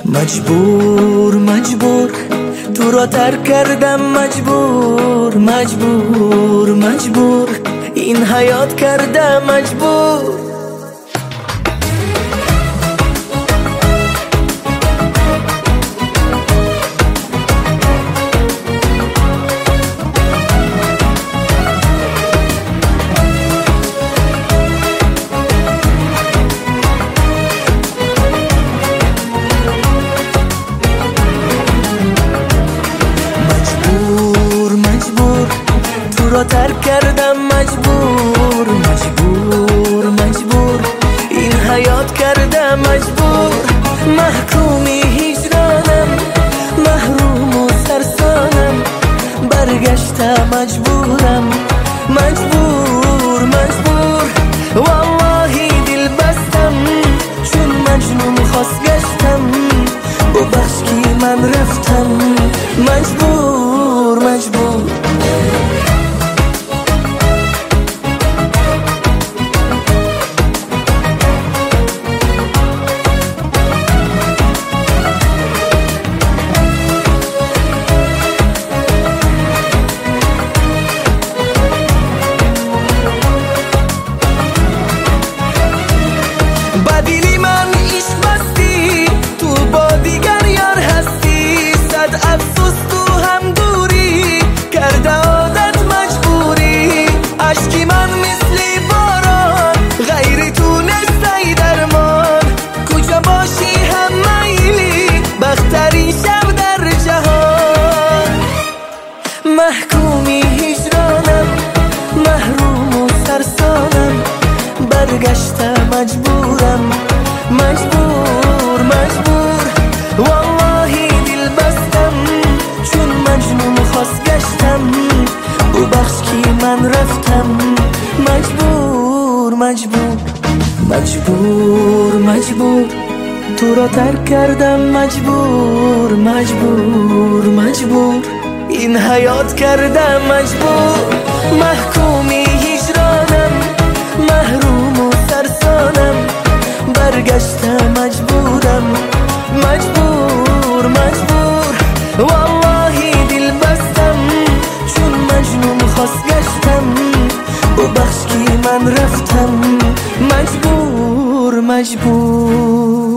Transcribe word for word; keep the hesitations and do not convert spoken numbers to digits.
مجبور مجبور تو را ترک کردم، مجبور مجبور مجبور این حیات کردم مجبور. تو را ترک کردم، مجبور مجبور مجبور این حیات کردم مجبور. محکومی هجرانم، محروم و سرسانم، برگشتم مجبورم مجبور مجبور. والله دل بستم چون مجنون خواست گشتم، ببخش که من رفتم مجبور مجبور. بدیلی من عشق بستی، تو با دیگر یار هستی، صد افسوس تو هم دوری کرده عادت مجبوری. عشقی من مثل باران غیری تو نستی درمان، کجا باشی هم میلی بختری شب در جهان. محکومی هجرانم، محروم و سرسانم، برگشتم مجبورم مجبور مجبور. والله دل بستم چون مجنون خواست گشتم، ببخش که من رفتم مجبور مجبور مجبور مجبور تو را ترک کردم، مجبور مجبور مجبور این حیات کردم مجبور. محکومی هجرانم، محروم و سرسانم، برگشتم مجبورم مجبور مجبور. والله دل بستم چون مجنون خواست گشتم، ببخش که من رفتم مجبور مجبور.